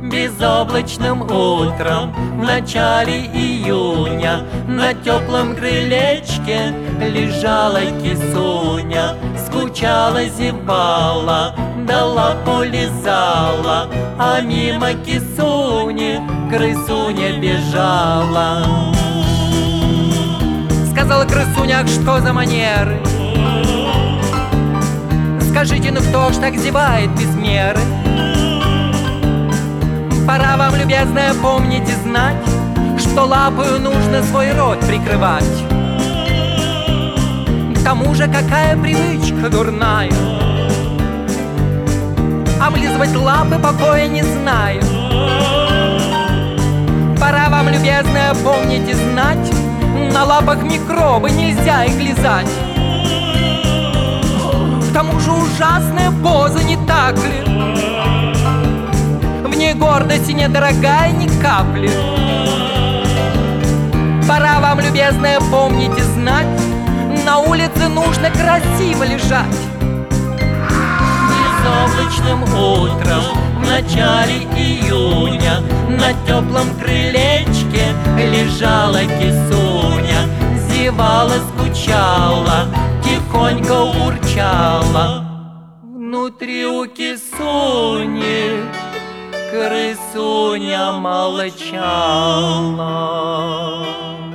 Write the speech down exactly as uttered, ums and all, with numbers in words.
Безоблачным утром в начале июня на теплом крылечке лежала кисуня. Скучала, зевала, да лапу лизала, а мимо кисуни крысуня бежала. Сказала крысуня: ах, что за манеры? Скажите, ну кто ж так зевает без меры? Пора вам, любезная, помнить и знать, что лапою нужно свой рот прикрывать. К тому же какая привычка дурная, облизывать лапы покоя не знаю. Пора вам, любезная, помнить и знать, на лапах микробы, нельзя их лизать. К тому же ужасная поза, не так ли? В ней гордости недорогая ни капли. Пора вам, любезная, помнить и знать, на улице нужно красиво лежать. Безоблачным утром в начале июня на теплом крылечке лежала кисуня. Зевала, скучала, тихонько урчала. Внутри у кисуни крысуня молчала.